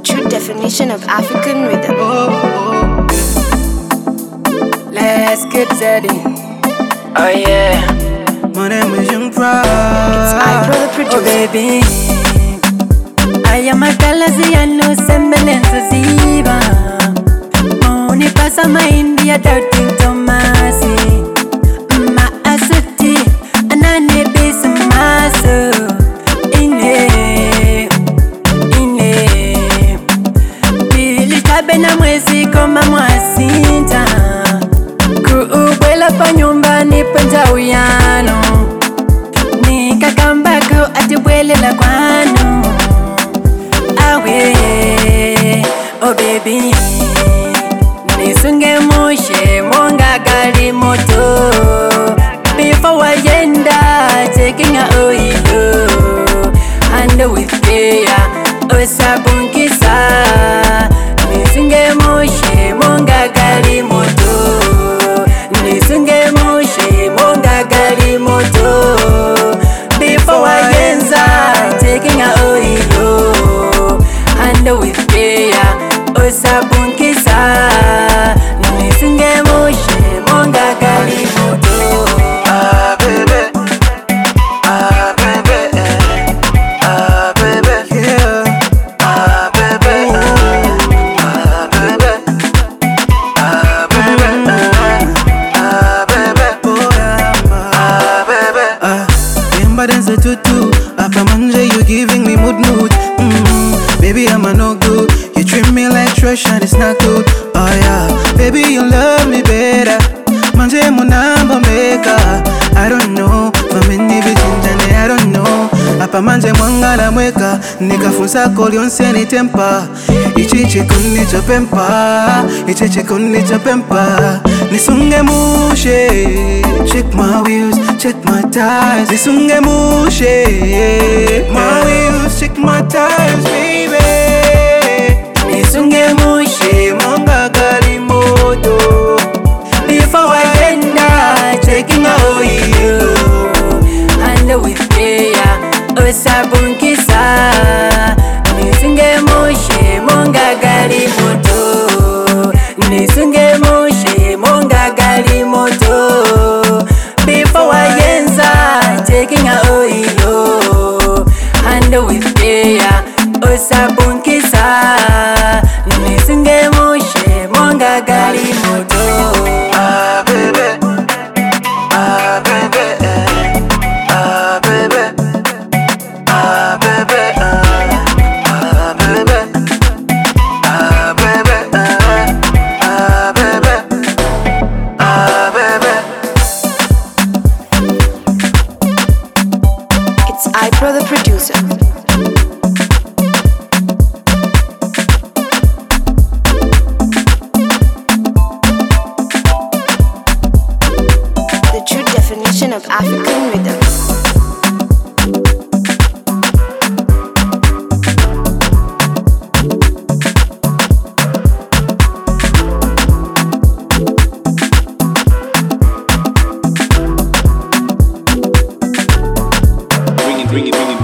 true definition of African rhythm. Let's get ready. Oh yeah. My name is Young Pride. It's Ibro the producer. Oh baby, I am a Galasiano semblance ziva. Only pass a mind the doubting Tomasi. Ma asuti, anane base maso. Bili tabena mwezi koma mwasinta. Kuubwela pa nyumbani penja uyano. Nikakambako atibwelela kwano. Awe, oh baby, nisunge mushe monga gali moto. Before wayenda taking a oilo. And with care, osabunkisa. Nisunge mushe monga gali moto. Nisunge mushe monga gali moto. Before I yenza taking a oilo. And with care, osabunkisa. Nisunge mushe monga gali moto. Ah baby, ah baby, ah baby, yeah. Ah baby, ah baby, ah baby, ah baby, ah baby. Remember dance tutu, after Monday you giving me mood. Baby I'm a no good, you treat me like trash and it's not good. Oh yeah, baby you love me better. Manje munamba maker. I don't know, famini vichinjane I don't know. Apa manje mwangala mweka, nikafunza kolionse ni tempa. Ichichi kuni chapempa, ichichi kuni chapempa. Nisunge mushe, check my wheels, check my tires. Nisunge mushe, my wheels, check my tires, baby. Nisunge mushe, monga gali moto. Before I end up taking a oil. And with care, osabunkisa. Nisunge mushe monga gali moto. Nisunge mushe monga gali moto. Before I yenza taking a oil. And with care, osabunkisa. Nisunge mushe monga gali moto. Ah baby, ah baby, ah baby, ah baby, ah baby, ah baby, ah baby, ah baby. It's Ibro the producer. The true definition of African rhythm. Bring it.